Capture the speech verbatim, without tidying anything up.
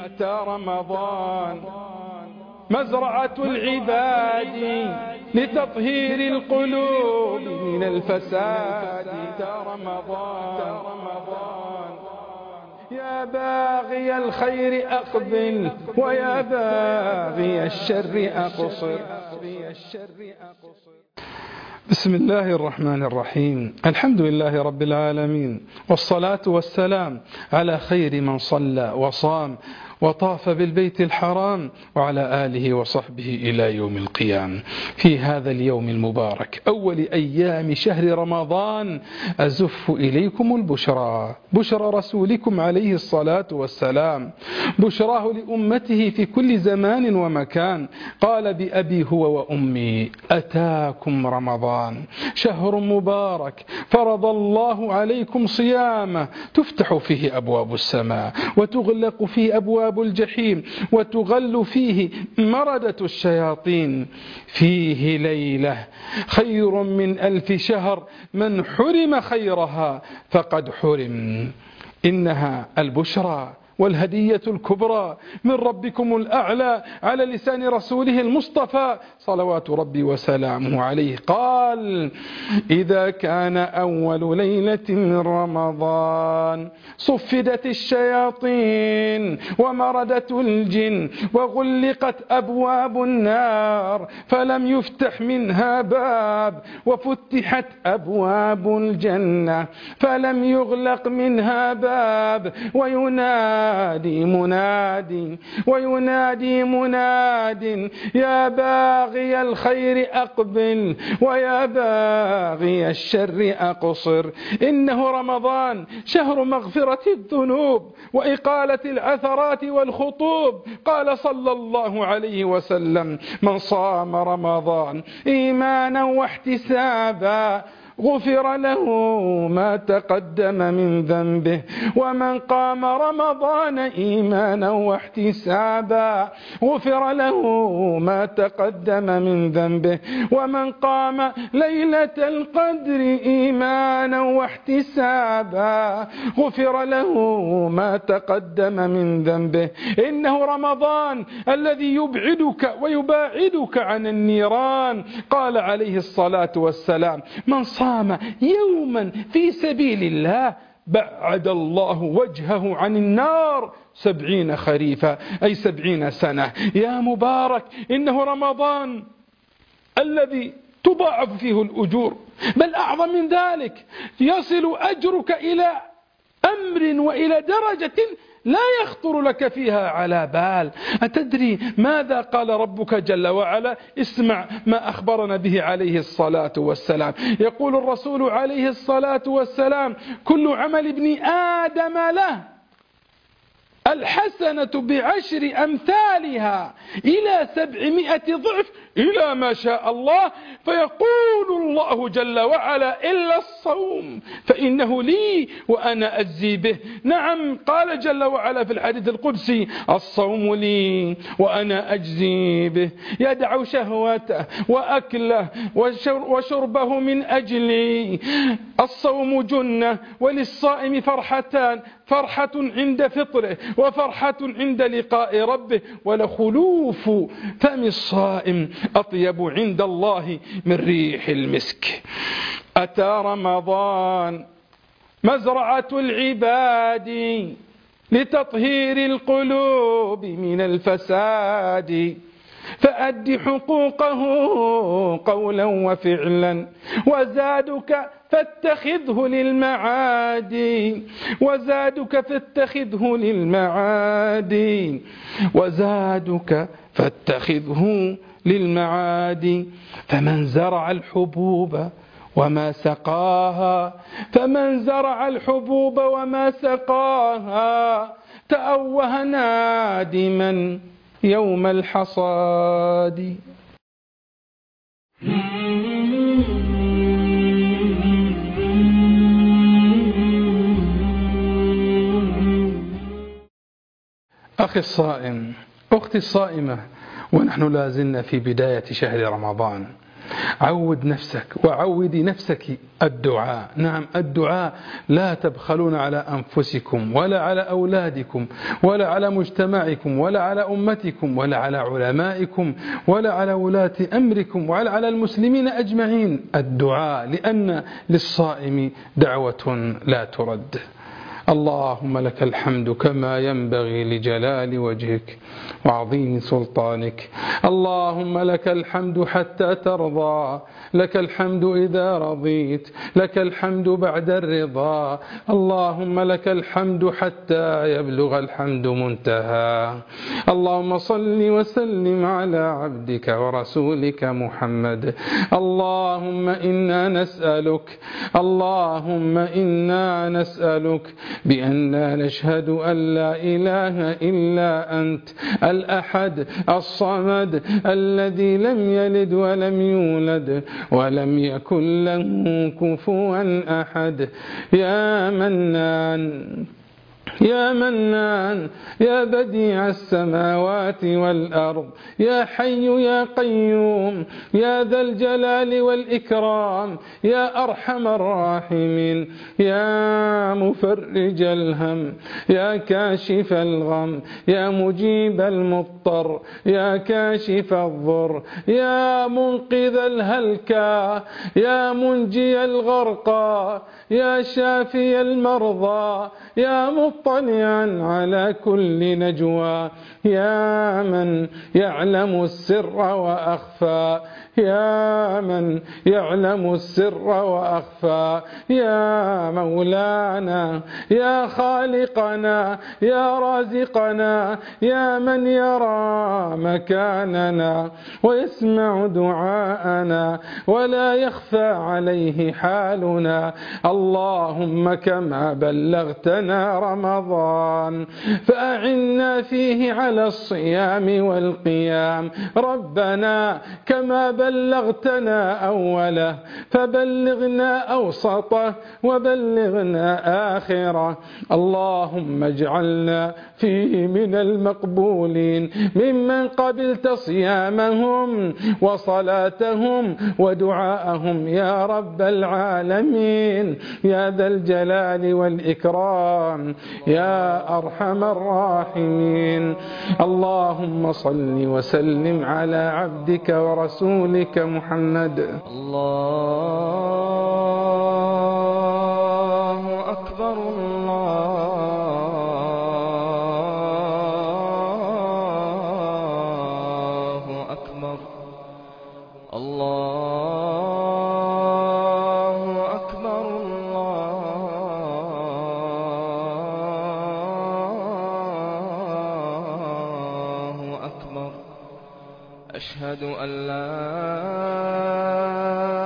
أتى رمضان مزرعة العباد لتطهير القلوب من الفساد. أتى رمضان يا باغي الخير أقبل ويا باغي الشر أقصر. بسم الله الرحمن الرحيم. الحمد لله رب العالمين، والصلاة والسلام على خير من صلى وصام وطاف بالبيت الحرام وعلى آله وصحبه إلى يوم القيامة. في هذا اليوم المبارك أول أيام شهر رمضان أزف إليكم البشرى، بشرى رسولكم عليه الصلاة والسلام، بشراه لأمته في كل زمان ومكان. قال بأبي هو وأمي أتاكم رمضان شهر مبارك فرض الله عليكم صيامه، تفتح فيه أبواب السماء وتغلق فيه أبواب الجحيم وتغل فيه مردة الشياطين. فيه ليلة خير من ألف شهر، من حرم خيرها فقد حرم. إنها البشرى والهدية الكبرى من ربكم الأعلى على لسان رسوله المصطفى صلوات ربي وسلامه عليه. قال: إذا كان أول ليلة من رمضان صفدت الشياطين ومردت الجن وغلقت أبواب النار فلم يفتح منها باب، وفتحت أبواب الجنة فلم يغلق منها باب. وينادي ينادي منادي وينادي مناد يا باغي الخير أقبل ويا باغي الشر أقصر. إنه رمضان شهر مغفرة الذنوب وإقالة العثرات والخطوب. قال صلى الله عليه وسلم: من صام رمضان إيمانا واحتسابا غفر له ما تقدم من ذنبه، ومن قام رمضان إيمانا واحتسابا غفر له ما تقدم من ذنبه، ومن قام ليلة القدر إيمانا واحتسابا غفر له ما تقدم من ذنبه. إنه رمضان الذي يبعدك ويباعدك عن النيران. قال عليه الصلاة والسلام: من صام يوما في سبيل الله بعد الله وجهه عن النار سبعين خريفا، أي سبعين سنة. يا مبارك، إنه رمضان الذي تضاعف فيه الأجور، بل أعظم من ذلك يصل أجرك إلى أمر وإلى درجة لا يخطر لك فيها على بال. أتدري ماذا قال ربك جل وعلا؟ اسمع ما أخبرنا به عليه الصلاة والسلام. يقول الرسول عليه الصلاة والسلام: كل عمل ابن آدم له الحسنة بعشر أمثالها إلى سبعمائة ضعف إلى ما شاء الله. فيقول الله جل وعلا: إلا الصوم فإنه لي وأنا أجزي به. نعم، قال جل وعلا في الحديث القدسي: الصوم لي وأنا أجزي به. يدع شهوته وأكله وشربه من أجلي. الصوم جنة، وللصائم فرحتان: فرحة عند فطره وفرحة عند لقاء ربه، ولخلوف فم الصائم أطيب عند الله من ريح المسك. أتى رمضان مزرعة العباد لتطهير القلوب من الفساد، فأد حقوقه قولا وفعلا، وزادك فاتخذه للمعاد وزادك فاتخذه للمعاد وزادك فاتخذه للمعاد. فمن زرع الحبوب وما سقاها فمن زرع الحبوب وما سقاها تأوه نادما يوم الحصاد. أخي الصائم، أختي الصائمة، ونحن لازلنا في بداية شهر رمضان. عود نفسك وعودي نفسك الدعاء. نعم الدعاء، لا تبخلون على أنفسكم ولا على أولادكم ولا على مجتمعكم ولا على أمتكم ولا على علمائكم ولا على ولاة أمركم ولا على المسلمين أجمعين. الدعاء، لأن للصائم دعوة لا ترد. اللهم لك الحمد كما ينبغي لجلال وجهك وعظيم سلطانك. اللهم لك الحمد حتى ترضى، لك الحمد إذا رضيت، لك الحمد بعد الرضا. اللهم لك الحمد حتى يبلغ الحمد منتهى. اللهم صل وسلم على عبدك ورسولك محمد. اللهم إنا نسألك اللهم إنا نسألك بأننا نشهد أن لا إله إلا أنت الأحد الصمد الذي لم يلد ولم يولد ولم يكن له كفوا أحد. يا منان يا منان يا بديع السماوات والأرض، يا حي يا قيوم، يا ذا الجلال والإكرام، يا أرحم الراحمين، يا مفرج الهم، يا كاشف الغم، يا مجيب المضطر، يا كاشف الضر، يا منقذ الهلكى، يا منجي الغرقى، يا شافي المرضى، يا مطلعا على كل نجوى، يا من يعلم السر وأخفى، يا من يعلم السر وأخفى، يا مولانا يا خالقنا يا رازقنا، يا من يرى مكاننا ويسمع دعاءنا ولا يخفى عليه حالنا. اللهم كما بلغتنا رمضان فأعنا فيه على الصيام والقيام. ربنا كما بلغتنا أوله فبلغنا أوسطه وبلغنا آخره. اللهم اجعلنا فيه من المقبولين، ممن قبلت صيامهم وصلاتهم ودعاءهم يا رب العالمين، يا ذا الجلال والإكرام، يا أرحم الراحمين. اللهم صل وسلم على عبدك ورسولك محمد. الله أكبر الله أكبر الله أكبر الله أكبر. أشهد أن لا